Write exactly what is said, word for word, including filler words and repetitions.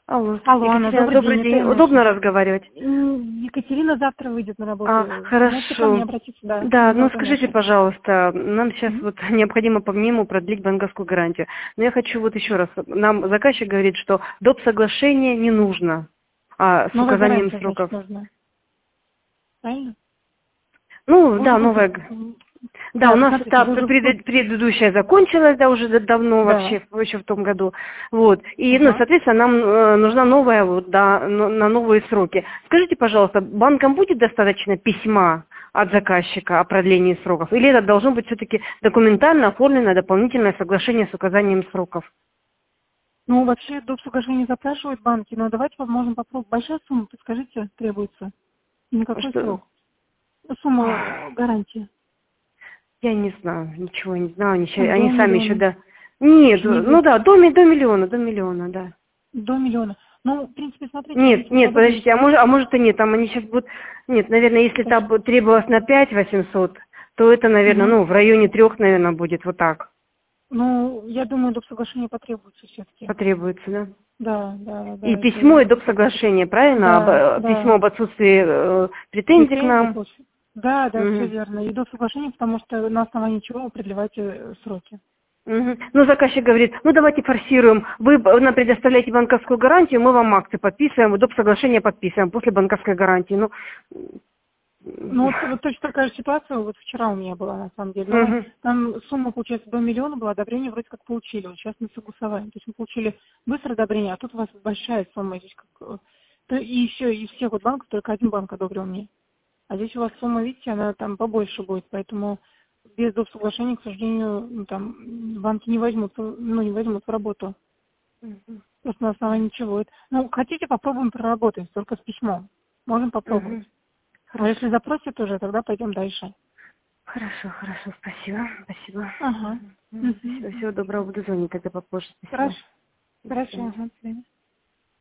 Алло, Алло, Анна, Екатерина, добрый добрый день, день. это Инесса. Удобно разговаривать? М, Екатерина завтра выйдет на работу. А, Можете ко мне хорошо. обратиться, да. Да, Меня ну зовут скажите, Инесса. пожалуйста, нам сейчас Мгм. вот необходимо по мнению продлить банковскую гарантию. Но я хочу вот еще раз, нам заказчик говорит, что доп. Соглашения не нужно, а с Новая указанием гарантия, значит, сроков. нужна. Правильно? Ну, Вы уже да, купили. новая. г- М, Да, у Да, нас посмотрите, та вы уже пред- купили. предыдущая закончилась, да, уже да- давно Да. вообще, еще в том году. Вот. И, ну, Ага. соответственно, нам э, нужна новая, вот, да, но- на новые сроки. Скажите, пожалуйста, банкам будет достаточно письма от заказчика о продлении сроков? Или это должно быть все-таки документально оформленное дополнительное соглашение с указанием сроков? Ну, вообще, доп. Соглашение запрашивают банки, но давайте можем попробовать. Большая сумма, подскажите, требуется? И на какой Что? срок? Ну, сумма э, гарантии. Я не знаю, ничего не знаю. Они, ща- Там до они сами еще, миллиона. да. Нет, Еще ну неизвестно. да, до, ми- до миллиона, до миллиона, да. До миллиона. Ну, в принципе, смотрите, Нет, здесь вот нет, подобные... подождите, а может, а может и нет, там они сейчас будут, нет, наверное, если там бы требовалось на пять восемьсот, то это, наверное, Угу. ну, в районе трех, наверное, будет вот так, Ну, я думаю, доп. Соглашение потребуется все-таки. потребуется, да. Да, да, И да, письмо, и это... доп. Соглашение, правильно? Об, Да, э, письмо да. об отсутствии э, претензий к Претензии, нам. получается. Да, да, все Мгм. верно. И доп. Соглашение, потому что на основании чего вы продлеваете э, сроки. Мгм. Ну, заказчик говорит, ну, давайте форсируем, вы б- нам предоставляете банковскую гарантию, мы вам акты подписываем, доп. Соглашение подписываем после банковской гарантии. Ну, Ну, вот, вот точно такая же ситуация вот вчера у меня была, на самом деле. Но мгм. там сумма, получается, до миллиона была, одобрение вроде как получили. Вот сейчас на согласование. То есть мы получили быстро одобрение, а тут у вас большая сумма. Здесь как... э, то И еще из всех вот банков только один банк одобрил мне. А здесь у вас сумма, видите, она там побольше будет, поэтому без доп. Соглашения, к сожалению, ну, там банки не возьмут, ну, не возьмут в работу. Просто на основании чего. Это- Ну, хотите, попробуем проработать, только с письмом. Можем попробовать. Мгм. А Хорошо. если запросят уже, тогда пойдем дальше. Хорошо, хорошо, спасибо, спасибо. Ага. Мгм. Мгм, Мгм. Спасибо, всего доброго, буду звонить тогда попозже, спасибо. Хорошо. До Хорошо, свидания. ага, до свидания.